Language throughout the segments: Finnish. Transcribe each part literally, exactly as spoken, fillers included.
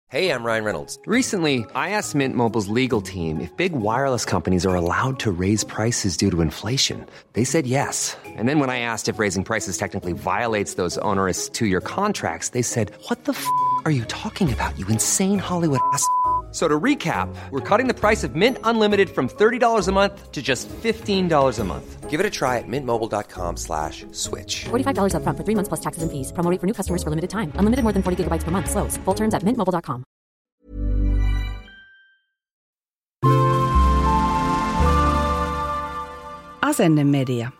Hey, I'm Ryan Reynolds. Recently, I asked Mint Mobile's legal team if big wireless companies are allowed to raise prices due to inflation. They said yes. And then when I asked if raising prices technically violates those onerous two-year contracts, they said, "What the f*** are you talking about, you insane Hollywood ass?" So to recap, we're cutting the price of Mint Unlimited from thirty dollars a month to just fifteen dollars a month. Give it a try at mintmobile.com slash switch. forty-five dollars up front for three months plus taxes and fees. Promo rate for new customers for limited time. Unlimited more than forty gigabytes per month. Slows full terms at mint mobile dot com. Asennemedia.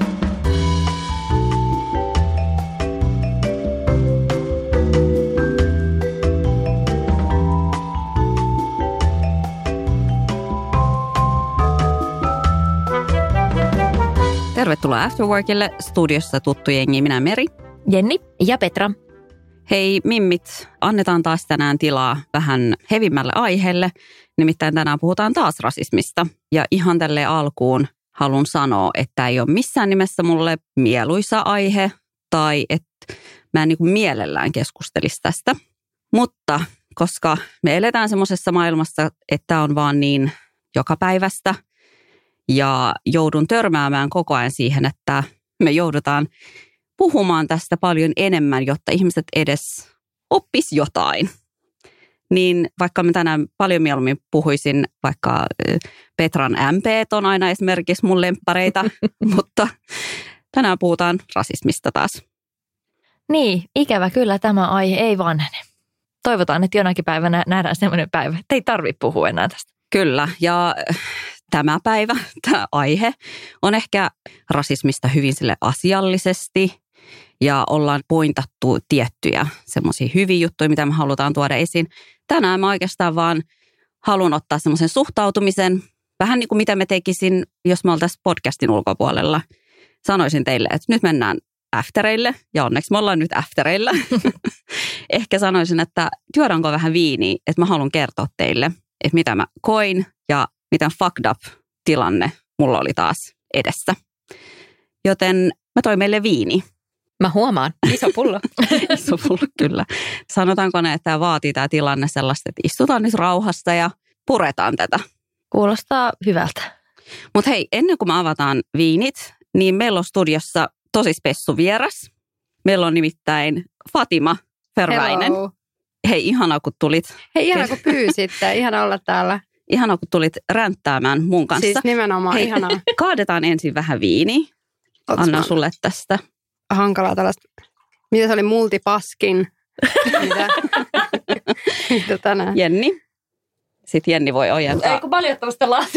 Tervetuloa Afterworkille, studiossa tuttu jengi, minä Meri, Jenni ja Petra. Hei mimmit, annetaan taas tänään tilaa vähän hevimmälle aiheelle, nimittäin tänään puhutaan taas rasismista. Ja ihan tälleen alkuun haluan sanoa, että ei ole missään nimessä mulle mieluisa aihe tai että mä en niin kuin mielellään keskustelisi tästä. Mutta koska me eletään semmoisessa maailmassa, että on vaan niin jokapäiväistä, ja joudun törmäämään koko ajan siihen, että me joudutaan puhumaan tästä paljon enemmän, jotta ihmiset edes oppis jotain. Niin vaikka mä tänään paljon mieluummin puhuisin, vaikka Petran M P on aina esimerkiksi mun lemppareita, mutta tänään puhutaan rasismista taas. Niin, ikävä kyllä tämä aihe ei vanhene. Toivotaan, että jonakin päivänä nähdään semmoinen päivä, että ei tarvitse puhua enää tästä. Kyllä, ja tämä päivä, tämä aihe on ehkä rasismista hyvin sille asiallisesti ja ollaan pointattu tiettyjä semmoisia hyviä juttuja, mitä me halutaan tuoda esiin. Tänään mä oikeastaan vaan haluan ottaa semmoisen suhtautumisen, vähän niin kuin mitä me tekisin, jos me oltaisiin podcastin ulkopuolella. Sanoisin teille, että nyt mennään aftereille ja onneksi me ollaan nyt aftereilla. Ehkä sanoisin, että juodaanko vähän viiniä, että mä haluan kertoa teille, että mitä mä koin ja miten fucked up tilanne mulla oli taas edessä. Joten mä toin meille viini. Mä huomaan, iso pullo. Iso pullo, kyllä. Sanotaanko ne, että tämä vaatii tämä tilanne sellaista, että istutaan nyt rauhassa ja puretaan tätä. Kuulostaa hyvältä. Mutta hei, ennen kuin me avataan viinit, niin meillä on studiossa tosi spessu vieras. Meillä on nimittäin Fatima Ferväinen. Hello. Hei, ihanaa kun tulit. Hei, ihanaa kun pyysitte. Ihana olla täällä. Ihanaa kun tulit ränttäämään mun kanssa. Siis nimenomaan hei, ihanaa. Kaadetaan ensin vähän viiniä. Annan sulle tästä. Hankalaa tällaista. Mitä se oli multipaskin? Mitä? Mitä tänään? Jenni. Sitten Jenni voi ojentaa. Ei kun paljon tuosta lasia.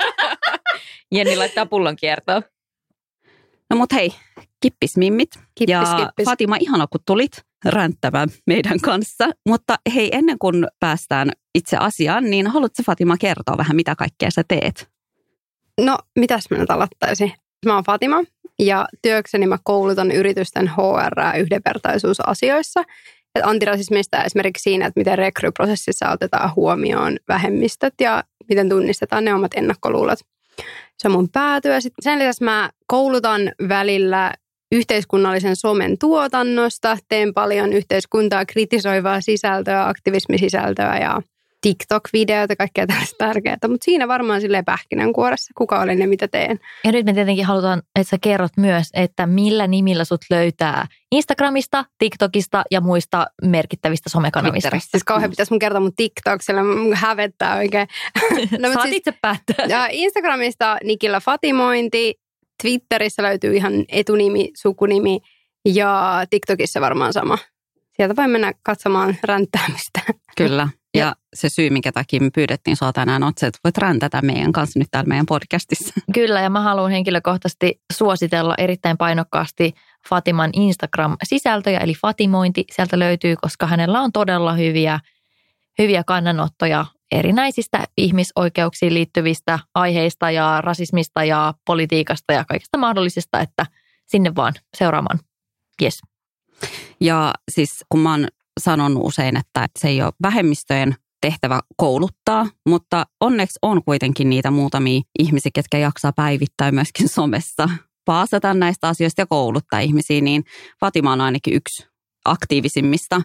Jenni laittaa pullon kiertoon. No mut hei, kippismimmit. Kippis, ja kippis. Fatima, ihana kun tulit ränttämään meidän kanssa. Mutta hei, ennen kuin päästään itse asiaan, niin haluatko Fatima kertoa vähän, mitä kaikkea sä teet? No, mitäs mä nyt aloittaisin? Mä oon Fatima ja työkseni mä koulutan yritysten H R yhdenvertaisuusasioissa. Et antirasismista esimerkiksi siinä, että miten rekryprosessissa otetaan huomioon vähemmistöt ja miten tunnistetaan ne omat ennakkoluulot. Se on mun päätyö. Sitten sen lisäksi mä koulutan välillä yhteiskunnallisen somen tuotannosta. Teen paljon yhteiskuntaa kritisoivaa sisältöä, aktivismisisältöä ja TikTok-videoita, kaikkea tällaista tärkeää. Mutta siinä varmaan silleen pähkinänkuoressa, kuka olen ja mitä teen. Ja nyt me tietenkin halutaan, että sä kerrot myös, että millä nimillä sut löytää Instagramista, TikTokista ja muista merkittävistä somekanavista. Siis kauhean pitäisi mun kertoa mun TikTok, sillä mun hävettää oikein. No, Saat siis, itse päättää. Ja Instagramista Nikillä Fatimointi, Twitterissä löytyy ihan etunimi, sukunimi ja TikTokissa varmaan sama. Sieltä voi mennä katsomaan ränttäämistä. Kyllä. Ja se syy, minkä takia me pyydettiin sua tänään, on se, että voit räntätä meidän kanssa nyt täällä meidän podcastissa. Kyllä, ja mä haluan henkilökohtaisesti suositella erittäin painokkaasti Fatiman Instagram-sisältöjä, eli Fatimointi sieltä löytyy, koska hänellä on todella hyviä, hyviä kannanottoja erinäisistä ihmisoikeuksiin liittyvistä aiheista ja rasismista ja politiikasta ja kaikesta mahdollisesta, että sinne vaan seuraamaan. Yes. Ja siis kun mä oon sanonut usein, että se ei ole vähemmistöjen tehtävä kouluttaa, mutta onneksi on kuitenkin niitä muutamia ihmisiä, ketkä jaksaa päivittää myöskin somessa, paasata näistä asioista ja kouluttaa ihmisiä, niin Fatima on ainakin yksi aktiivisimmista.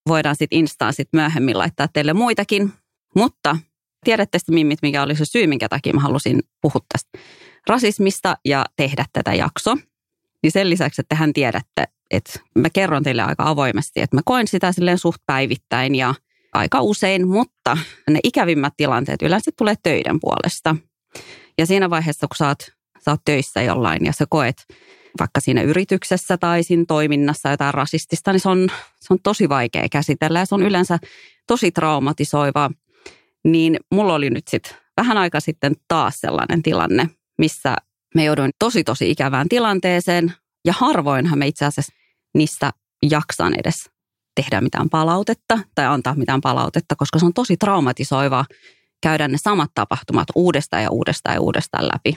voidaan sitten Instaan sit myöhemmin laittaa teille muitakin. Mutta tiedätte sitten, mimmit, mikä oli se syy, minkä takia mä halusin puhua tästä rasismista ja tehdä tätä jaksoa. Niin sen lisäksi, että tehän tiedätte, että mä kerron teille aika avoimesti, että mä koen sitä silleen suht päivittäin ja aika usein, mutta ne ikävimmät tilanteet yleensä tulee töiden puolesta. Ja siinä vaiheessa, kun sä oot, sä oot töissä jollain ja sä koet vaikka siinä yrityksessä tai siinä toiminnassa jotain rasistista, niin se on, se on tosi vaikea käsitellä ja se on yleensä tosi traumatisoiva. Niin mulla oli nyt sitten vähän aika sitten taas sellainen tilanne, missä me jouduin tosi tosi ikävään tilanteeseen ja harvoinhan me itse asiassa niistä jaksan edes tehdä mitään palautetta tai antaa mitään palautetta, koska se on tosi traumatisoiva käydä ne samat tapahtumat uudestaan ja uudestaan ja uudestaan läpi.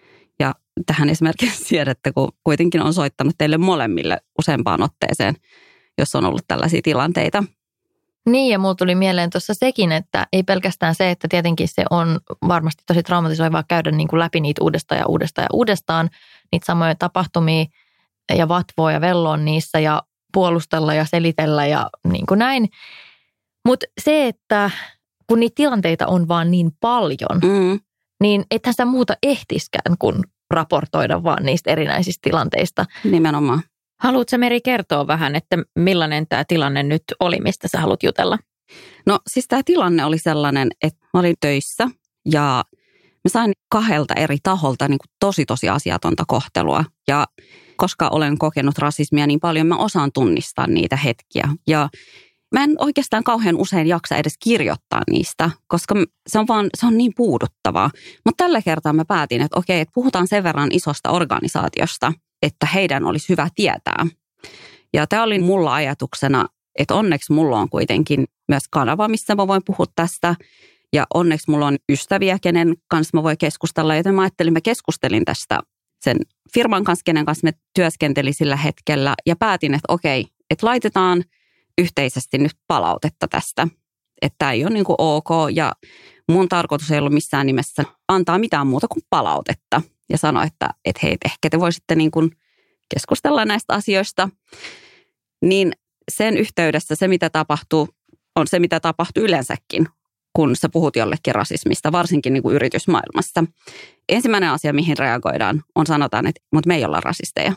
Ja tähän esimerkiksi tiedätte, kun kuitenkin on soittanut teille molemmille useampaan otteeseen, jos on ollut tällaisia tilanteita. Niin, ja mulla tuli mieleen tuossa sekin, että ei pelkästään se, että tietenkin se on varmasti tosi traumatisoivaa käydä niin kuin läpi niitä uudestaan ja uudestaan ja uudestaan, niitä samoja tapahtumia ja vatvoa ja velloa niissä ja puolustella ja selitellä ja niin kuin näin. Mutta se, että kun niitä tilanteita on vaan niin paljon, mm. niin ethän sä muuta ehtiskään kuin raportoida vaan niistä erinäisistä tilanteista. Nimenomaan. Haluatko Meri kertoa vähän, että millainen tämä tilanne nyt oli, mistä sä haluat jutella? No siis tämä tilanne oli sellainen, että mä olin töissä ja mä sain kahdelta eri taholta niin kuin tosi tosi asiatonta kohtelua. Ja koska olen kokenut rasismia niin paljon, mä osaan tunnistaa niitä hetkiä. Ja mä en oikeastaan kauhean usein jaksa edes kirjoittaa niistä, koska se on vaan, se on niin puuduttavaa. Mutta tällä kertaa mä päätin, että okei, että puhutaan sen verran isosta organisaatiosta, että heidän olisi hyvä tietää. Ja tämä oli mulla ajatuksena, että onneksi mulla on kuitenkin myös kanava, missä mä voin puhua tästä. Ja onneksi mulla on ystäviä, kenen kanssa mä voin keskustella. Joten mä ajattelin, mä keskustelin tästä sen firman kanssa, kenen kanssa me työskentelin sillä hetkellä. Ja päätin, että okei, että laitetaan yhteisesti nyt palautetta tästä. Että tämä ei ole niin kuin ok. Ja mun tarkoitus ei ollut missään nimessä antaa mitään muuta kuin palautetta. Ja sanoa, että, että hei, ehkä te voisitte niin kuin keskustella näistä asioista. Niin sen yhteydessä se, mitä tapahtuu, on se, mitä tapahtuu yleensäkin, kun sä puhut jollekin rasismista, varsinkin niin kuin yritysmaailmassa. Ensimmäinen asia, mihin reagoidaan, on sanotaan, että mutta me ei olla rasisteja.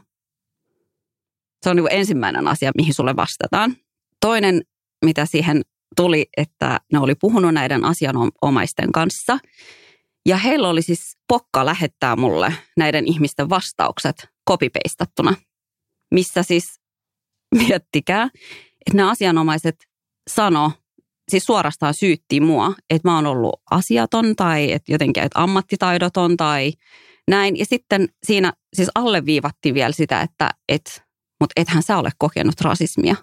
Se on niin kuin ensimmäinen asia, mihin sulle vastataan. Toinen, mitä siihen tuli, että ne oli puhunut näiden asianomaisten kanssa. Ja heillä oli siis pokka lähettää mulle näiden ihmisten vastaukset copy-pastattuna, missä siis miettikää, että nämä asianomaiset sano, siis suorastaan syytti mua, että mä oon ollut asiaton tai että jotenkin että ammattitaidoton tai näin. Ja sitten siinä siis alleviivattiin vielä sitä, että et, mutta ethän sä ole kokenut rasismia.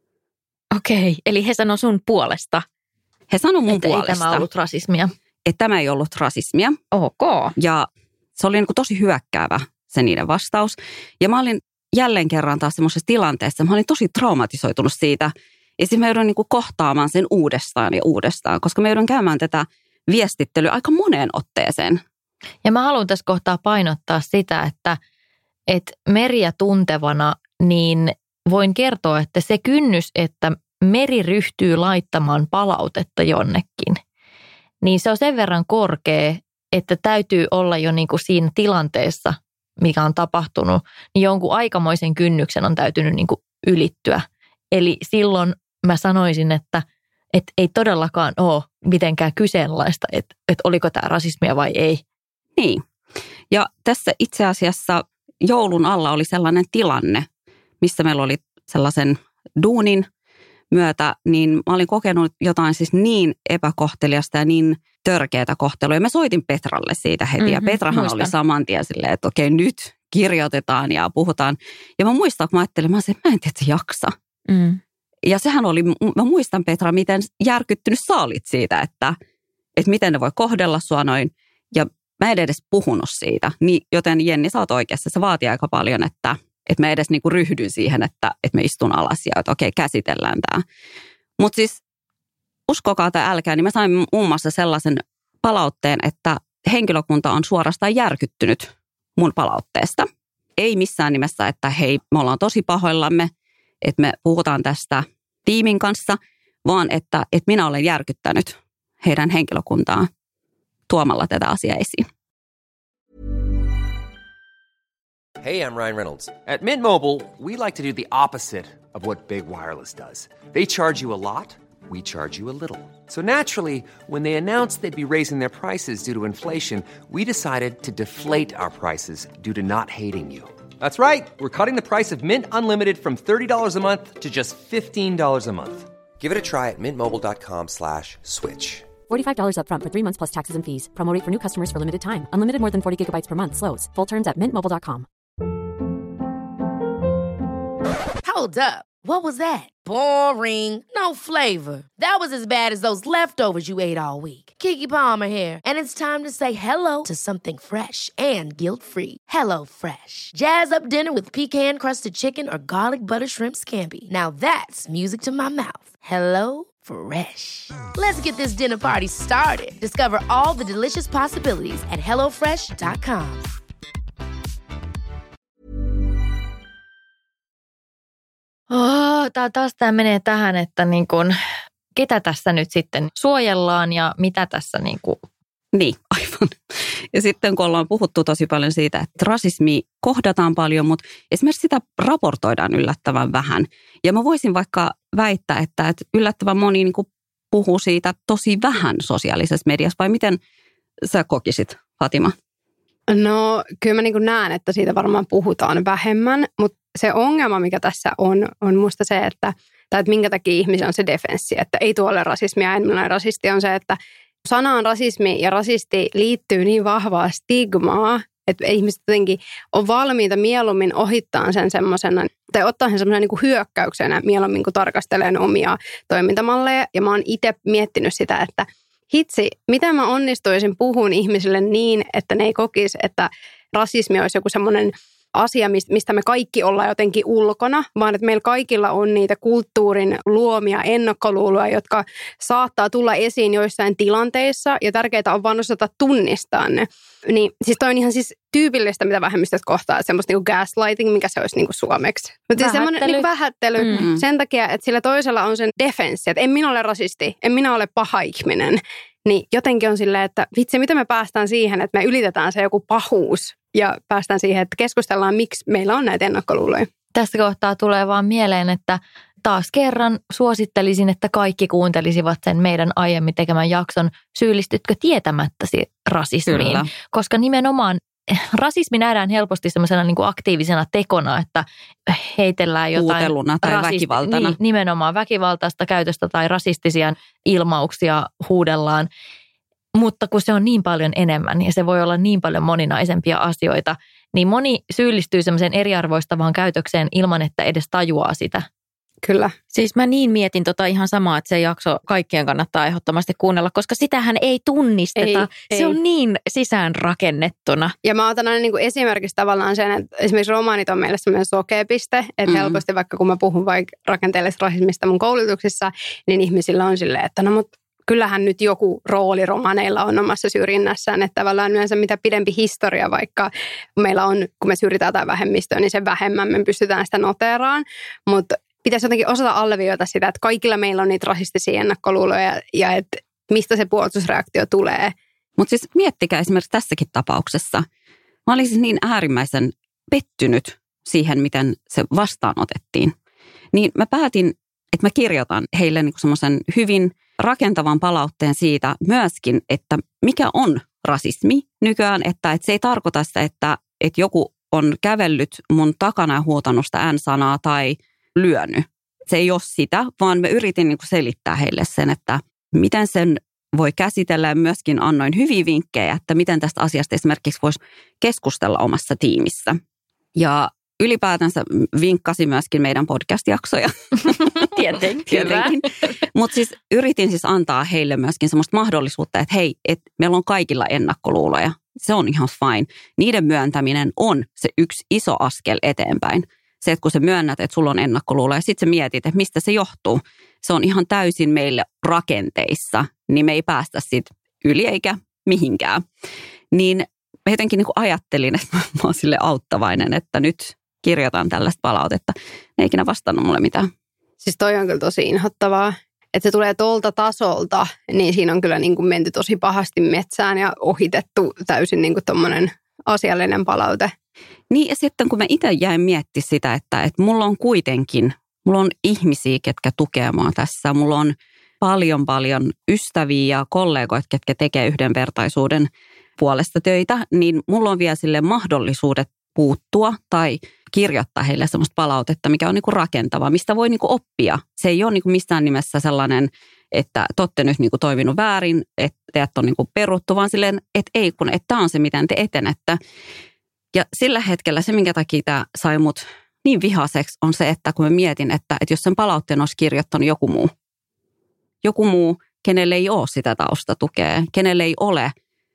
Okei, eli he sanoi sun puolesta. He sanoi mun että puolesta. Ei tämä ollut rasismia. Että tämä ei ollut rasismia. Ok. Ja se oli niin kuin tosi hyökkäävä se niiden vastaus. Ja mä olin jälleen kerran taas semmoisessa tilanteessa, mä olin tosi traumatisoitunut siitä. Ja sitten mä joudun niin kuin kohtaamaan sen uudestaan ja uudestaan, koska mä joudun käymään tätä viestittelyä aika moneen otteeseen. Ja mä haluan tässä kohtaa painottaa sitä, että, että Meriä tuntevana, niin voin kertoa, että se kynnys, että Meri ryhtyy laittamaan palautetta jonnekin, niin se on sen verran korkea, että täytyy olla jo niin kuin siinä tilanteessa, mikä on tapahtunut, niin jonkun aikamoisen kynnyksen on täytynyt niin kuin ylittyä. Eli silloin mä sanoisin, että, että ei todellakaan ole mitenkään kyseenalaista, että, että oliko tämä rasismia vai ei. Niin. Ja tässä itse asiassa joulun alla oli sellainen tilanne, missä meillä oli sellaisen duunin myötä, niin mä olin kokenut jotain siis niin epäkohteliasta ja niin törkeätä kohtelua. Ja mä soitin Petralle siitä heti. Mm-hmm, ja Petrahan muistan. Oli saman tien silleen, että okei, nyt kirjoitetaan ja puhutaan. Ja mä muistan, kun mä ajattelin, mä, olisin, että mä en tiedä, että jaksa. Mm. Ja sehän oli, mä muistan Petra, miten järkyttynyt sä olit siitä, että, että miten ne voi kohdella sua noin. Ja mä en edes puhunut siitä. Niin, joten Jenni, sä oot oikeassa. Se vaatii aika paljon, että että mä edes niinku ryhdyn siihen, että, että me istun alas ja että okei, käsitellään tämä. Mutta siis uskokaa tai älkää, niin mä sain muun muassa sellaisen palautteen, että henkilökunta on suorastaan järkyttynyt mun palautteesta. Ei missään nimessä, että hei, me ollaan tosi pahoillamme, että me puhutaan tästä tiimin kanssa, vaan että, että minä olen järkyttänyt heidän henkilökuntaa tuomalla tätä asiaa esiin. Hey, I'm Ryan Reynolds. At Mint Mobile, we like to do the opposite of what Big Wireless does. They charge you a lot, we charge you a little. So naturally, when they announced they'd be raising their prices due to inflation, we decided to deflate our prices due to not hating you. That's right. We're cutting the price of Mint Unlimited from thirty dollars a month to just fifteen dollars a month. Give it a try at mintmobile.com slash switch. forty-five dollars up front for three months plus taxes and fees. Promo rate for new customers for limited time. Unlimited more than forty gigabytes per month slows. Full terms at mint mobile dot com. Hold up. What was that? Boring. No flavor. That was as bad as those leftovers you ate all week. Keke Palmer here, and it's time to say hello to something fresh and guilt-free. Hello Fresh. Jazz up dinner with pecan-crusted chicken or garlic butter shrimp scampi. Now that's music to my mouth. Hello Fresh. Let's get this dinner party started. Discover all the delicious possibilities at hello fresh dot com. Oh, tää, taas tämä menee tähän, että niin kun, ketä tässä nyt sitten suojellaan ja mitä tässä niin kuin... Niin, aivan. Ja sitten kun ollaan puhuttu tosi paljon siitä, että rasismi kohdataan paljon, mutta esimerkiksi sitä raportoidaan yllättävän vähän. Ja mä voisin vaikka väittää, että, että yllättävän moni niin kuin puhuu siitä tosi vähän sosiaalisessa mediassa. Vai miten sä kokisit, Fatima? No kyllä mä niin kuin näen, että siitä varmaan puhutaan vähemmän, mutta se ongelma, mikä tässä on, on musta se, että, tai että minkä takia ihmisen on se defenssi, että ei tuo ole rasismia, en minä rasisti, on se, että sanaan rasismi ja rasisti liittyy niin vahvaa stigmaa, että ihmiset jotenkin on valmiita mieluummin ohittaa sen semmoisena, tai ottaa sen semmoisena niin kuin hyökkäyksenä mieluummin, kun tarkastelee omia toimintamalleja. Ja mä oon itse miettinyt sitä, että hitsi, miten mä onnistuisin puhun ihmisille niin, että ne ei kokisi, että rasismi olisi joku semmoinen asia, mistä me kaikki ollaan jotenkin ulkona, vaan että meillä kaikilla on niitä kulttuurin luomia ennakkoluuloja, jotka saattaa tulla esiin joissain tilanteissa, ja tärkeää on vaan osata tunnistaa ne. Niin, siis toi on ihan siis tyypillistä, mitä vähemmistöt kohtaa, että semmoista niinku gaslighting, mikä se olisi niinku suomeksi. Mutta siis semmoinen niinku vähättely mm-hmm. sen takia, että sillä toisella on sen defenssi, että en minä ole rasisti, en minä ole paha ihminen. Niin jotenkin on silleen, että vitsi, miten me päästään siihen, että me ylitetään se joku pahuus ja päästään siihen, että keskustellaan, miksi meillä on näitä ennakkoluuloja. Tästä kohtaa tulee vaan mieleen, että taas kerran suosittelisin, että kaikki kuuntelisivat sen meidän aiemmin tekemän jakson Syyllistytkö tietämättäsi rasismiin? Kyllä. Koska nimenomaan rasismi nähdään helposti semmoisena niin kuin aktiivisena tekona, että heitellään jotain puuteluna tai rasist... väkivaltana. Niin, nimenomaan väkivaltaista käytöstä tai rasistisia ilmauksia huudellaan. Mutta kun se on niin paljon enemmän ja se voi olla niin paljon moninaisempia asioita, niin moni syyllistyy semmoiseen eriarvoistavaan käytökseen ilman, että edes tajuaa sitä. Kyllä. Siis mä niin mietin tota ihan samaa, että se jakso kaikkien kannattaa ehdottomasti kuunnella, koska sitähän ei tunnisteta. Ei, se ei. On niin sisäänrakennettuna. Ja mä otan aina niin kuin esimerkiksi tavallaan sen, että esimerkiksi romaanit on meille semmoinen sokepiste, että mm-hmm. helposti vaikka kun mä puhun vaikka rakenteellisesta rasismista mun koulutuksissa, niin ihmisillä on silleen, että no mutta kyllähän nyt joku rooli romaneilla on omassa syrjinnässään, että tavallaan yleensä mitä pidempi historia, vaikka meillä on, kun me syrjitään jotain vähemmistöä, niin sen vähemmän me pystytään sitä noteeraan, mutta pitäisi jotenkin osata alleviivata sitä, että kaikilla meillä on niitä rasistisia ennakkoluuloja ja että mistä se puolustusreaktio tulee. Mutta siis miettikää esimerkiksi tässäkin tapauksessa. Mä olin siis niin äärimmäisen pettynyt siihen, miten se vastaanotettiin. Niin mä päätin, että mä kirjoitan heille niinku semmoisen hyvin rakentavan palautteen siitä myöskin, että mikä on rasismi nykyään, että, että se ei tarkoita sitä, että, että joku on kävellyt mun takana ja huutanut sitä N-sanaa tai lyönyt. Se ei ole sitä, vaan mä yritin niin kuin selittää heille sen, että miten sen voi käsitellä ja myöskin annoin hyviä vinkkejä, että miten tästä asiasta esimerkiksi voisi keskustella omassa tiimissä. Ja ylipäätänsä vinkkasi myöskin meidän podcast-jaksoja. Tietenkin. Tietenkin. Mutta siis yritin siis antaa heille myöskin semmoista mahdollisuutta, että hei, että meillä on kaikilla ennakkoluuloja. Se on ihan fine. Niiden myöntäminen on se yksi iso askel eteenpäin. Se, että kun sä myönnät, että sulla on ennakkoluuloja ja sitten sä mietit, että mistä se johtuu. Se on ihan täysin meille rakenteissa, niin me ei päästä siitä yli eikä mihinkään. Niin mä jotenkin niin kuin ajattelin, että mä oon sille auttavainen, että nyt kirjoitan tällaista palautetta. Ne ei ikinä vastannut mulle mitään. Siis toi on kyllä tosi inhottavaa. Että se tulee tolta tasolta, niin siinä on kyllä niin kuin menty tosi pahasti metsään ja ohitettu täysin niin kuin tommoinen asiallinen palaute. Niin ja sitten kun mä itse jäin miettimään sitä, että, että mulla on kuitenkin, mulla on ihmisiä, ketkä tukee mua tässä. Mulla on paljon paljon ystäviä ja kollegoita, ketkä tekee yhdenvertaisuuden puolesta töitä, niin mulla on vielä sille mahdollisuudet puuttua tai kirjoittaa heille sellaista palautetta, mikä on niinku rakentava, mistä voi niinku oppia. Se ei ole niinku missään nimessä sellainen, että te olette nyt niinku toiminut väärin, että teidät on niinku peruttu, vaan silleen, että ei kun, että tämä on se, miten te etenette. Ja sillä hetkellä se, minkä takia tämä sai mut niin vihaseksi, on se, että kun mä mietin, että, että jos sen palautteen olisi kirjoittanut joku muu, joku muu, kenelle ei ole sitä taustatukea, kenelle ei ole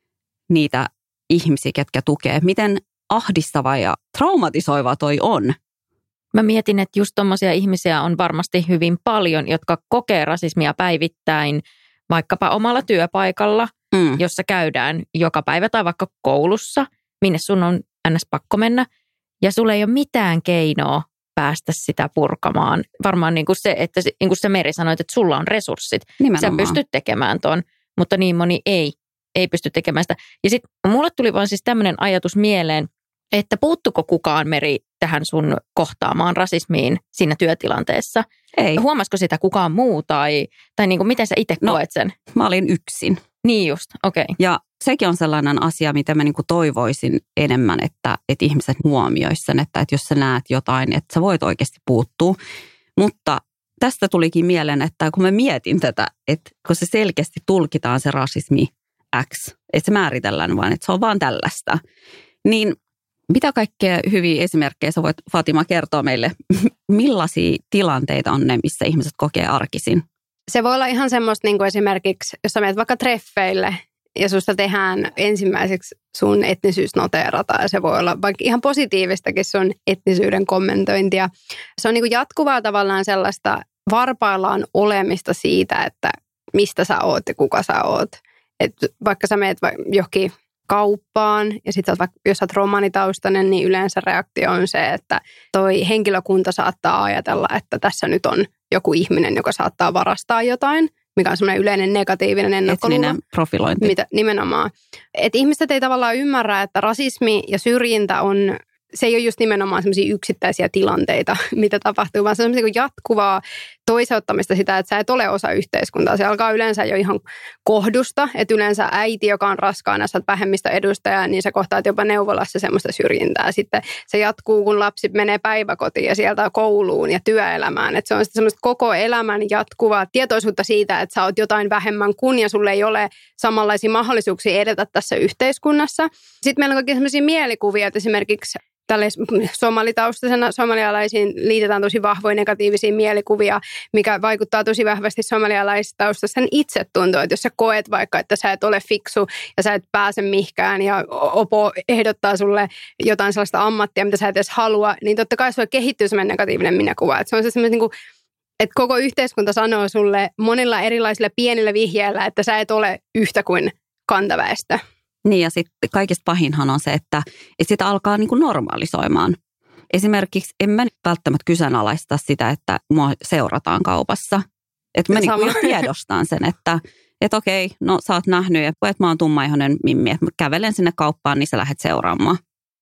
niitä ihmisiä, ketkä tukee, miten ahdistava ja traumatisoiva toi on. Mä mietin, että just tommosia ihmisiä on varmasti hyvin paljon, jotka kokee rasismia päivittäin, vaikkapa omalla työpaikalla, mm. jossa käydään joka päivä tai vaikka koulussa, minne sun on ns. Pakko mennä. Ja sulla ei ole mitään keinoa päästä sitä purkamaan. Varmaan niin kuin se, että niin kuin se Meri sanoit, että sulla on resurssit. Nimenomaan. Sä pystyt tekemään ton, mutta niin moni ei, ei pysty tekemään sitä. Ja sitten mulle tuli vaan siis tämmöinen ajatus mieleen, että puuttuko kukaan, Meri, tähän sun kohtaamaan rasismiin siinä työtilanteessa? Ei. Huomasiko sitä kukaan muu tai, tai niin kuin miten sä itse no, koet sen? Mä olin yksin. Niin just, okei. Okay. Ja sekin on sellainen asia, mitä mä niin kuin toivoisin enemmän, että, että ihmiset huomioisivat sen, että, että jos sä näet jotain, että sä voit oikeasti puuttua. Mutta tästä tulikin mieleen, että kun mä mietin tätä, että kun se selkeästi tulkitaan se rasismi X, että se määritellään vaan, että se on vaan tällaista, niin mitä kaikkea hyviä esimerkkejä sä voit, Fatima, kertoa meille? Millaisia tilanteita on ne, missä ihmiset kokee arkisin? Se voi olla ihan semmoista niin kuin esimerkiksi, jos sä menet vaikka treffeille ja susta tehdään ensimmäiseksi sun etnisyys noteerataan. Ja se voi olla vaikka ihan positiivistakin sun etnisyyden kommentointia. Se on niin kuin jatkuvaa tavallaan sellaista varpaillaan olemista siitä, että mistä sä oot ja kuka sä oot. Et vaikka sä menet johonkin kauppaan ja sitten jos sä oot romanitaustainen, niin yleensä reaktio on se, että toi henkilökunta saattaa ajatella, että tässä nyt on joku ihminen, joka saattaa varastaa jotain, mikä on semmoinen yleinen negatiivinen ennakkoluulo. Etninen profilointi. Mitä, nimenomaan. Että ihmiset ei tavallaan ymmärrä, että rasismi ja syrjintä on, se ei ole just nimenomaan semmoisia yksittäisiä tilanteita, mitä tapahtuu, vaan se on semmoista jatkuvaa toiseuttamista sitä, että sä et ole osa yhteiskuntaa. Se alkaa yleensä jo ihan kohdusta, että yleensä äiti, joka on raskaana, sä oot vähemmistöedustaja, niin sä kohtaat jopa neuvolassa semmoista syrjintää. Sitten se jatkuu, kun lapsi menee päiväkotiin ja sieltä kouluun ja työelämään. Että se on sitten semmoista koko elämän jatkuvaa tietoisuutta siitä, että sä oot jotain vähemmän kuin ja sulle ei ole samanlaisia mahdollisuuksia edetä tässä yhteiskunnassa. Sitten meillä on kaikki semmoisia mielikuvia, että esimerkiksi tälle somalitaustasena somalialaisiin liitetään tosi vahvoja negatiivisia mielikuvia, mikä vaikuttaa tosi vahvasti somalialaistaustaisen itsetuntoon. Että jos sä koet vaikka, että sä et ole fiksu ja sä et pääse mihinkään ja opo ehdottaa sulle jotain sellaista ammattia, mitä sä et edes halua, niin totta kai sulle kehittyy semmoinen negatiivinen minäkuva. Että se on se semmoinen, niin kuin, että koko yhteiskunta sanoo sulle monilla erilaisilla pienillä vihjeillä, että sä et ole yhtä kuin kantaväestö. Niin ja sitten kaikista pahinhan on se, että, että sitä alkaa niin kuin normalisoimaan. Esimerkiksi en mä välttämättä kyseenalaista sitä, että mua seurataan kaupassa. Että mä niin kuin jo tiedostan sen, että että okei, no sä oot nähnyt, että mä oon tummaihoinen mimmi, että mä kävelen sinne kauppaan, niin sä lähdet seuraamaan.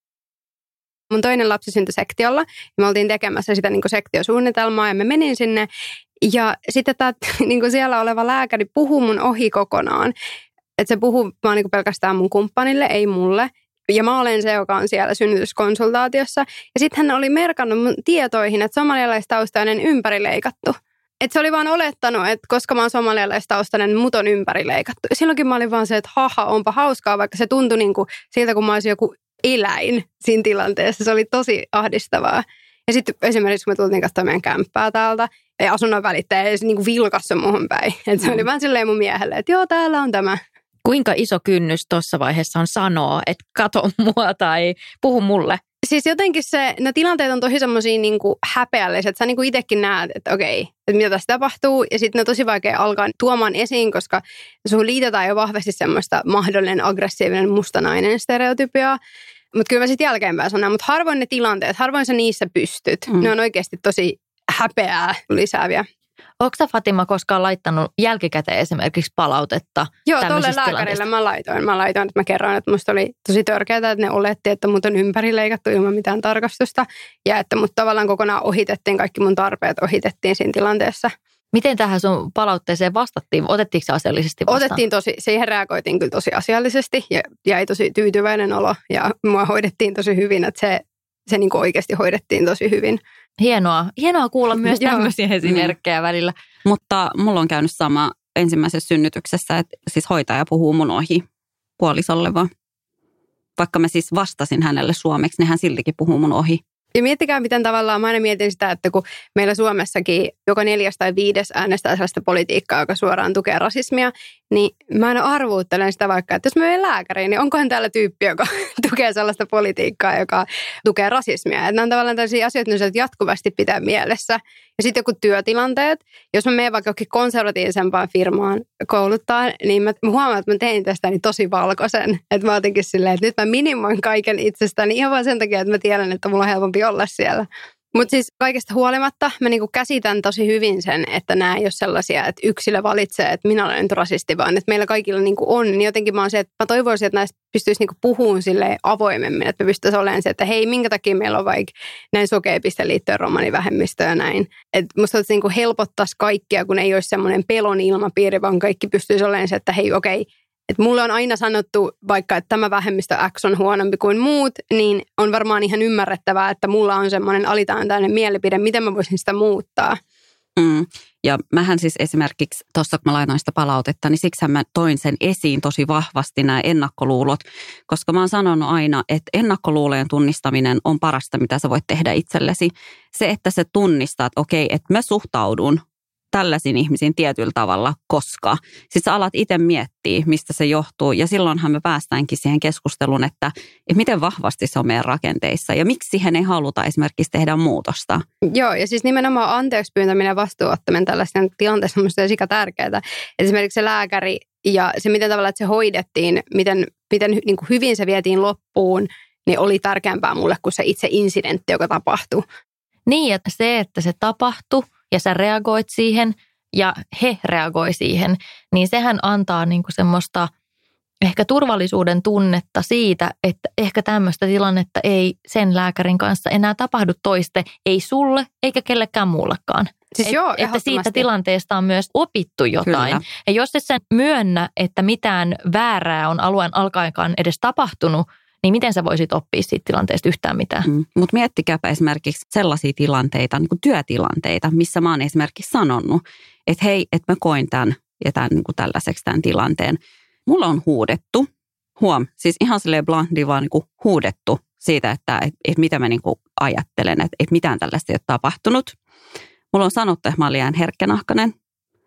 Mun toinen lapsi syntyi sektiolla ja me oltiin tekemässä sitä niin kuin sektiosuunnitelmaa ja mä menin sinne. Ja sitten tämä niin kuin siellä oleva lääkäri puhui mun ohi kokonaan. Että se puhuu vaan niin pelkästään mun kumppanille, ei mulle. Ja mä olen se, joka on siellä synnytyskonsultaatiossa. Ja sitten hän oli merkannut mun tietoihin, että somalialaistaustainen ympärileikattu. Että se oli vaan olettanut, että koska mä oon somalialaistaustainen, mut on ympärileikattu. Ja silloinkin mä olin vaan se, että haha, onpa hauskaa, vaikka se tuntui niin kuin siltä, kun mä olisin joku eläin siinä tilanteessa. Se oli tosi ahdistavaa. Ja sitten esimerkiksi kun me tultiin katsomaan meidän kämppää täältä, ja asunnon välittäjä ei se niin kuin vilkassa muuhun päin. Että se oli vaan silleen mun miehelle, että joo, täällä on tämä. Kuinka iso kynnys tuossa vaiheessa on sanoa, että kato mua tai puhu mulle? Siis jotenkin se, ne tilanteet on tosi semmoisia niin kuin häpeälliset, että sä niin kuin itsekin näet, että okei, että mitä tässä tapahtuu. Ja sitten ne on tosi vaikea alkaa tuomaan esiin, koska suhun liitetään jo vahvasti semmoista mahdollinen aggressiivinen mustanainen stereotypia. Mutta kyllä mä sitten jälkeenpäin sanon, mutta harvoin ne tilanteet, harvoin sä niissä pystyt. Mm. Ne on oikeasti tosi häpeää lisääviä. Onko sä, Fatima, koskaan laittanut jälkikäteen esimerkiksi palautetta? Joo, tuolle lääkärille mä laitoin. Mä laitoin, että mä kerroin, että musta oli tosi törkeää, että ne oletti, että mut on ympärileikattu ilman mitään tarkastusta. Ja että mut tavallaan kokonaan ohitettiin, kaikki mun tarpeet ohitettiin siinä tilanteessa. Miten tähän sun palautteeseen vastattiin? Otettiinko se asiallisesti vastaan? Otettiin tosi, siihen reagoitiin kyllä tosi asiallisesti ja jäi tosi tyytyväinen olo. Ja mua hoidettiin tosi hyvin, että se, se niin kuin oikeasti hoidettiin tosi hyvin. Hienoa. Hienoa kuulla myös tämmöisiä esimerkkejä mm. välillä. Mutta mulla on käynyt sama ensimmäisessä synnytyksessä, että siis hoitaja puhuu mun ohi puolisolle vaan. Vaikka mä siis vastasin hänelle suomeksi, niin hän siltikin puhuu mun ohi. Ja miettikää, miten tavallaan, mä aina mietin sitä, että kun meillä Suomessakin joka neljäs tai viides äänestää sellaista politiikkaa, joka suoraan tukee rasismia, niin mä aina arvuuttelen sitä vaikka, että jos mä menen lääkäriin, niin onkohan täällä tyyppi, joka tukee sellaista politiikkaa, joka tukee rasismia. Että nämä on tavallaan tällaisia asioita, joita jatkuvasti pitää mielessä. Ja sitten joku työtilanteet, jos mä menen vaikka jokin konservatiivisempaan firmaan kouluttaa, niin mä huomaan, että mä tein tästä niin tosi valkoisen. Että mä otinkin silleen, että nyt mä minimoin kaiken itsestäni ihan vaan sen takia, että mä tiedän, että mulla on helpompi olla siellä. Mutta siis kaikesta huolimatta mä niinku käsitän tosi hyvin sen, että nämä ei ole sellaisia, että yksilö valitsee, että minä olen nyt rasisti, vaan että meillä kaikilla niinku on. Niin jotenkin mä oon se, että mä toivoisin, että näistä pystyisi niinku puhumaan silleen avoimemmin, että me pystyisi olemaan se, että hei, minkä takia meillä on vaikka näin sokea piste liittyen romanivähemmistöön ja näin. Että musta se niinku helpottaisi kaikkia, kun ei olisi semmoinen pelon ilmapiiri, vaan kaikki pystyisi olemaan se, että hei, okei, että mulle on aina sanottu, vaikka että tämä vähemmistö X on huonompi kuin muut, niin on varmaan ihan ymmärrettävää, että mulla on semmoinen alitajuinen mielipide, miten mä voisin sitä muuttaa. Mm. Ja mähän siis esimerkiksi tuossa, kun mä laitoin sitä palautetta, niin siksi mä toin sen esiin tosi vahvasti nämä ennakkoluulot, koska mä oon sanonut aina, että ennakkoluulojen tunnistaminen on parasta, mitä sä voit tehdä itsellesi. Se, että sä tunnistat, okei, että mä suhtaudun tällaisiin ihmisiin tietyllä tavalla, koska sitten sä alat itse miettiä, mistä se johtuu. Ja silloinhan me päästäänkin siihen keskusteluun, että, että miten vahvasti se on meidän rakenteissa ja miksi siihen ei haluta esimerkiksi tehdä muutosta. Joo, ja siis nimenomaan anteeksi pyyntäminen ja vastuunottaminen tällaisen tilanteessa on minusta sekä tärkeää. Esimerkiksi se lääkäri ja se, miten tavallaan että se hoidettiin, miten, miten niin kuin hyvin se vietiin loppuun, niin oli tärkeämpää mulle kuin se itse incidentti, joka tapahtui. Niin, että se, että se tapahtui, ja sä reagoit siihen ja he reagoi siihen, niin sehän antaa niinku semmoista ehkä turvallisuuden tunnetta siitä, että ehkä tämmöistä tilannetta ei sen lääkärin kanssa enää tapahdu toiste, ei sulle eikä kellekään muullekaan. Siis Et, joo, että siitä tilanteesta on myös opittu jotain. Kyllä. Ja jos et sä myönnä, että mitään väärää on alueen alkaenkaan edes tapahtunut, niin miten sä voisit oppia siitä tilanteesta yhtään mitään? Mm. Mutta miettikääpä esimerkiksi sellaisia tilanteita, niin kuin työtilanteita, missä mä oon esimerkiksi sanonut, että hei, että mä koin tämän ja tämän niin kuin tällaiseksi tämän tilanteen. Mulla on huudettu, huom, siis ihan silleen blandi vaan niin kuin huudettu siitä, että et, et mitä mä niin kuin ajattelen, että et mitään tällaista ei ole tapahtunut. Mulla on sanottu, että mä olen liian herkkänahkainen.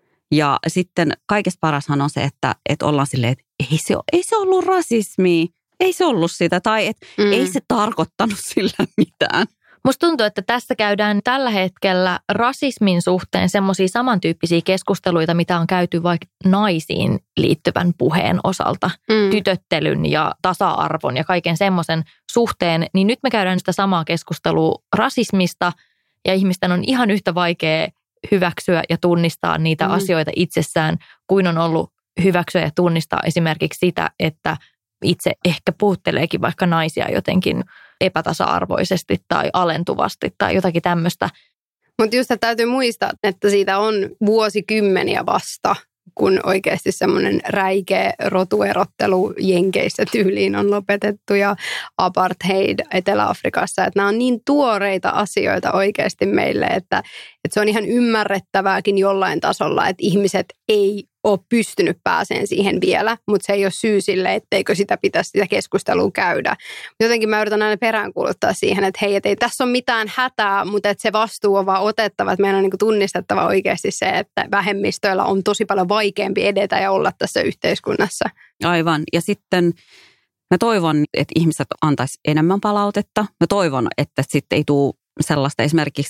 Ja sitten kaikesta parashan on se, että, että ollaan silleen, että ei se, ei se ollut rasismia. Ei se ollut sitä, tai et, mm. ei se tarkoittanut sillä mitään. Musta tuntuu, että tässä käydään tällä hetkellä rasismin suhteen semmoisia samantyyppisiä keskusteluita, mitä on käyty vaikka naisiin liittyvän puheen osalta, mm. tytöttelyn ja tasa-arvon ja kaiken semmoisen suhteen. Niin nyt me käydään sitä samaa keskustelua rasismista ja ihmisten on ihan yhtä vaikea hyväksyä ja tunnistaa niitä mm. asioita itsessään, kuin on ollut hyväksyä ja tunnistaa esimerkiksi sitä, että itse ehkä puhutteleekin vaikka naisia jotenkin epätasa-arvoisesti tai alentuvasti tai jotakin tämmöistä. Mutta just että täytyy muistaa, että siitä on vuosikymmeniä vasta, kun oikeasti semmoinen räikeä rotuerottelu Jenkeissä tyyliin on lopetettu ja apartheid Etelä-Afrikassa. Että nämä on niin tuoreita asioita oikeasti meille, että, että se on ihan ymmärrettävääkin jollain tasolla, että ihmiset ei ole pystynyt pääsemään siihen vielä, mutta se ei ole syy sille, etteikö sitä pitäisi sitä keskustelua käydä. Jotenkin mä yritän aina peräänkuuluttaa siihen, että hei, että ei tässä ole mitään hätää, mutta että se vastuu on vaan otettava, että meidän on niin tunnistettava oikeasti se, että vähemmistöillä on tosi paljon vaikeampi edetä ja olla tässä yhteiskunnassa. Aivan, ja sitten mä toivon, että ihmiset antaisi enemmän palautetta. Mä toivon, että sitten ei tule sellaista esimerkiksi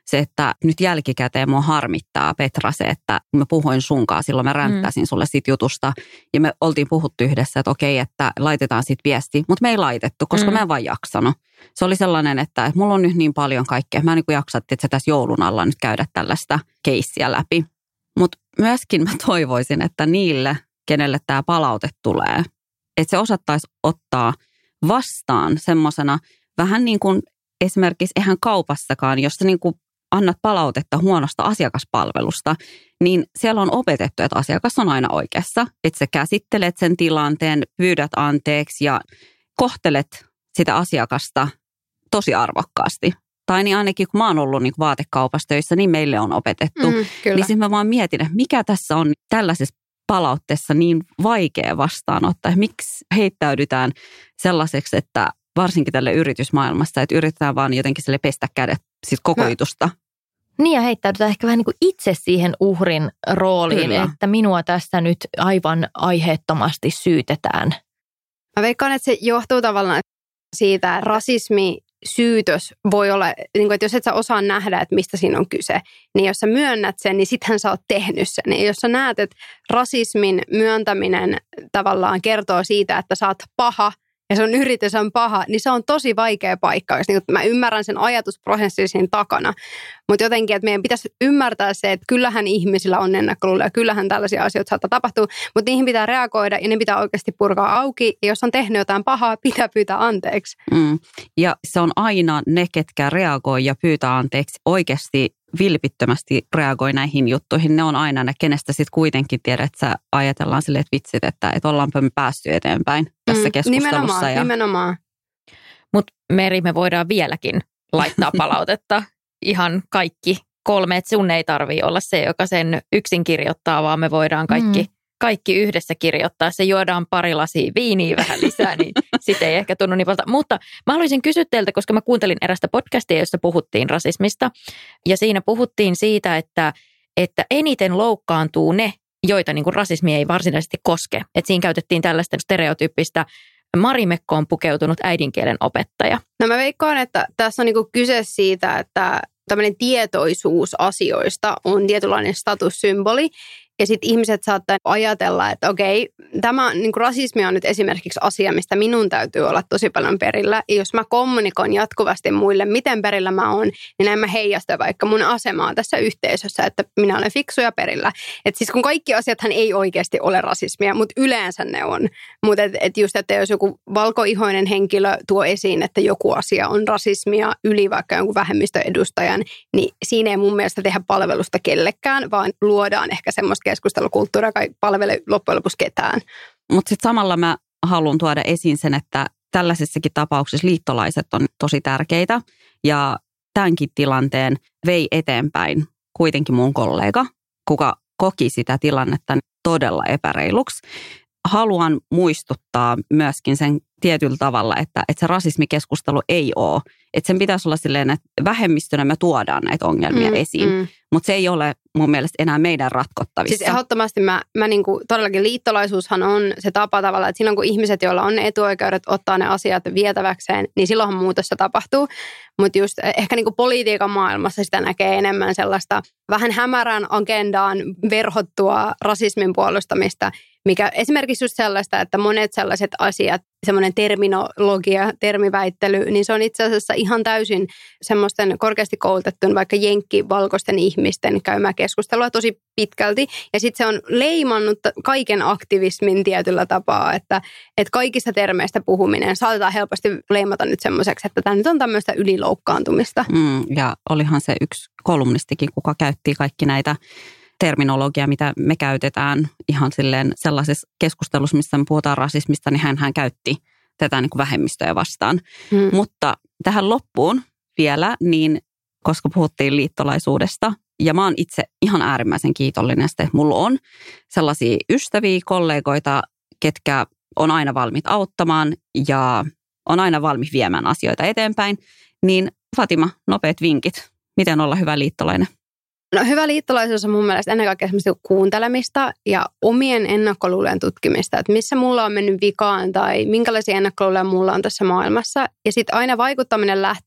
se, että nyt jälkikäteen mua harmittaa, Petra, se, että mä puhuin sunkaan, silloin mä ränttäsin mm. sulle siitä jutusta ja me oltiin puhuttu yhdessä, että okei, että laitetaan sit viesti, mutta me ei laitettu, koska mm. mä en vaan jaksanut. Se oli sellainen, että mulla on nyt niin paljon kaikkea, mä en niin jaksa, että sä tässä joulun alla nyt käydä tällaista keissiä läpi. Mutta myöskin mä toivoisin, että niille, kenelle tämä palaute tulee, että se osattaisi ottaa vastaan semmoisena vähän niin kuin esimerkiksi eihän kaupassakaan, jos sä niin kuin annat palautetta huonosta asiakaspalvelusta, niin siellä on opetettu, että asiakas on aina oikeassa. Että sä käsittelet sen tilanteen, pyydät anteeksi ja kohtelet sitä asiakasta tosi arvokkaasti. Tai niin ainakin kun mä oon ollut niin vaatekaupassa töissä, niin meille on opetettu. Mm, niin sitten mä vaan mietin, että mikä tässä on tällaisessa palautteessa niin vaikea vastaanottaa. Miksi heittäydytään sellaiseksi, että varsinkin tälle yritysmaailmassa, että yritetään vaan jotenkin sille pestä kädet sit koko no. jutusta. Niin ja heittäydytään ehkä vähän niin kuin itse siihen uhrin rooliin, Kyllä. että minua tässä nyt aivan aiheettomasti syytetään. Mä veikkaan, että se johtuu tavallaan siitä, että rasismi syytös voi olla, niin kuin, että jos et sä osaa nähdä, että mistä siinä on kyse, niin jos sä myönnät sen, niin sittenhän sä oot tehnyt sen. Ja jos sä näet, että rasismin myöntäminen tavallaan kertoo siitä, että sä oot paha, ja sun yritys on paha, niin se on tosi vaikea paikka. Niin, mä ymmärrän sen ajatusprosessin siinä takana, mutta jotenkin, että meidän pitäisi ymmärtää se, että kyllähän ihmisillä on ennakkoluuloja, kyllähän tällaisia asioita saattaa tapahtua, mutta niihin pitää reagoida ja ne pitää oikeasti purkaa auki. Ja jos on tehnyt jotain pahaa, pitää pyytää anteeksi. Mm. Ja se on aina ne, ketkä reagoi ja pyytää anteeksi oikeasti vilpittömästi reagoi näihin juttuihin. Ne on aina ne, kenestä sitten kuitenkin tiedät, että sä ajatellaan silleen, että vitsit, että, että ollaanpa me päästy eteenpäin tässä keskustelussa. Nimenomaan, ja... nimenomaan. Mutta Meri, me voidaan vieläkin laittaa palautetta ihan kaikki kolme, että sun ei tarvitse olla se, joka sen yksin kirjoittaa, vaan me voidaan kaikki, mm. kaikki yhdessä kirjoittaa. Se juodaan pari lasia viiniä vähän lisää, niin sitten ei ehkä tunnu niin paljon. Mutta mä haluaisin kysyä teiltä, koska mä kuuntelin erästä podcastia, jossa puhuttiin rasismista. Ja siinä puhuttiin siitä, että, että eniten loukkaantuu ne, joita niin kuin rasismi ei varsinaisesti koske. Että siinä käytettiin tällaista stereotyyppistä Marimekko on pukeutunut äidinkielen opettaja. No mä veikkaan, että tässä on niin kuin kyse siitä, että tämmöinen tietoisuus asioista on tietynlainen statussymboli. Ja sitten ihmiset saattaa ajatella, että okei, tämä niin kuin rasismi on nyt esimerkiksi asia, mistä minun täytyy olla tosi paljon perillä. Ja jos mä kommunikoin jatkuvasti muille, miten perillä mä oon, niin näin mä heijastan vaikka mun asemaa tässä yhteisössä, että minä olen fiksu ja perillä. Että siis kun kaikki asiathan ei oikeasti ole rasismia, mutta yleensä ne on. Mutta et, et just, että jos joku valkoihoinen henkilö tuo esiin, että joku asia on rasismia yli vaikka jonkun vähemmistöedustajan, niin siinä ei mun mielestä tehdä palvelusta kellekään, vaan luodaan ehkä semmoista keskustelukulttuuria, joka ei palvele loppujen lopuksi ketään. Mutta sitten samalla mä haluan tuoda esiin sen, että tällaisissakin tapauksissa liittolaiset on tosi tärkeitä. Ja tämänkin tilanteen vei eteenpäin kuitenkin mun kollega, kuka koki sitä tilannetta todella epäreiluksi. Haluan muistuttaa myöskin sen tietyllä tavalla, että, että se rasismikeskustelu ei ole. Että sen pitäisi olla silleen, että vähemmistönä me tuodaan näitä ongelmia mm, esiin. Mm. Mutta se ei ole mun mielestä enää meidän ratkottavissa. Siis ehdottomasti mä, mä niinku, todellakin liittolaisuushan on se tapa tavalla, että silloin kun ihmiset, joilla on ne etuoikeudet, ottaa ne asiat vietäväkseen, niin silloinhan muutosta tapahtuu. Mutta just ehkä niinku politiikan maailmassa sitä näkee enemmän sellaista vähän hämärän agendaan verhottua rasismin puolustamista, mikä esimerkiksi just sellaista, että monet sellaiset asiat, semmoinen terminologia, termiväittely, niin se on itse asiassa ihan täysin semmoisten korkeasti koulutettujen, vaikka jenkkivalkoisten ihmisten käymää keskustelua tosi pitkälti. Ja sitten se on leimannut kaiken aktivismin tietyllä tapaa, että, että kaikista termeistä puhuminen saatetaan helposti leimata nyt semmoiseksi, että tämä nyt on tämmöistä yliloukkaantumista. Mm, ja olihan se yksi kolumnistikin, kuka käytti kaikki näitä terminologia, mitä me käytetään ihan silleen sellaisessa keskustelussa, missä me puhutaan rasismista, niin hän, hän käytti tätä niin kuin vähemmistöjä vastaan. Hmm. Mutta tähän loppuun vielä, niin koska puhuttiin liittolaisuudesta, ja mä oon itse ihan äärimmäisen kiitollinen, että mulla on sellaisia ystäviä, kollegoita, ketkä on aina valmiit auttamaan ja on aina valmis viemään asioita eteenpäin. Niin Fatima, nopeat vinkit, miten olla hyvä liittolainen? No hyvä liittolaisuus on mun mielestä ennen kaikkea semmoista kuuntelemista ja omien ennakkoluulojen tutkimista, että missä mulla on mennyt vikaan tai minkälaisia ennakkoluuloja mulla on tässä maailmassa. Ja sitten aina vaikuttaminen lähtee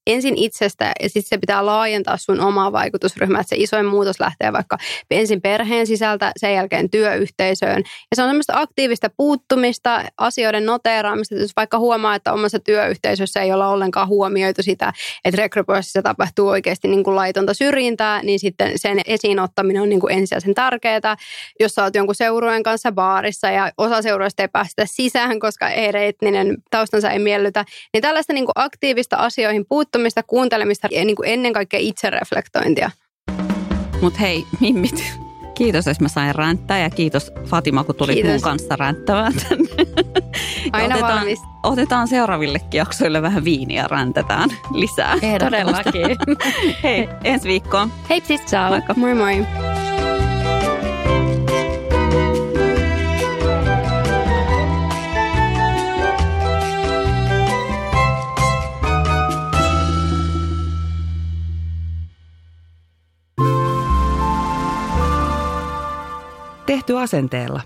ensin itsestä ja sitten se pitää laajentaa sun omaa vaikutusryhmää. Että se isoin muutos lähtee vaikka ensin perheen sisältä, sen jälkeen työyhteisöön. Ja se on semmoista aktiivista puuttumista, asioiden noteeraamista. Jos vaikka huomaa, että omassa työyhteisössä ei olla ollenkaan huomioitu sitä, että rekryprosessissa tapahtuu oikeasti niin kuin laitonta syrjintää, niin sitten sen esiin ottaminen on niin kuin ensisijaisen tärkeää. Jos sä oot jonkun seurueen kanssa baarissa ja osa seurueista ei päästä sisään, koska ei-etninen taustansa ei miellytä, niin tällaista niin kuin aktiivista asioihin puuttumista, kuuntelemista ja niin kuin ennen kaikkea itsereflektointia. Mut hei, mimmit, kiitos, jos mä sain ränttää ja kiitos Fatima, kun tulit mun kanssa ränttämään tänne. Aina otetaan, valmis. Otetaan seuraavillekin jaksoille vähän viiniä ja räntetään lisää. Todellakin. Hei, ensi viikkoon. Heipsis, ciao. Moikka. Moi moi. Tehty asenteella.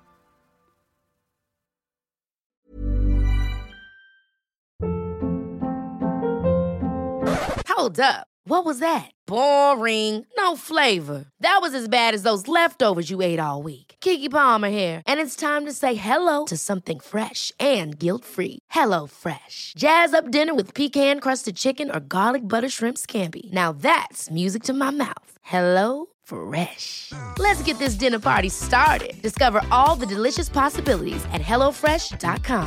Hold up. What was that? Boring. No flavor. That was as bad as those leftovers you ate all week. Keke Palmer here, and it's time to say hello to something fresh and guilt-free. Hello Fresh. Jazz up dinner with pecan-crusted chicken or garlic butter shrimp scampi. Now that's music to my mouth. Hello Fresh. Let's get this dinner party started. Discover all the delicious possibilities at hello fresh dot com.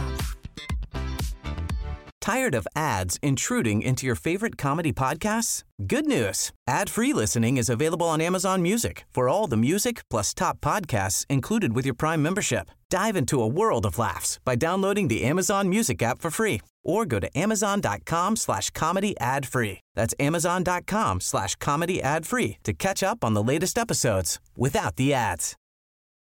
Tired of ads intruding into your favorite comedy podcasts? Good news. Ad-free listening is available on Amazon Music for all the music plus top podcasts included with your Prime membership. Dive into a world of laughs by downloading the Amazon Music app for free or go to amazon.com slash comedy ad free. That's amazon.com slash comedy ad free to catch up on the latest episodes without the ads.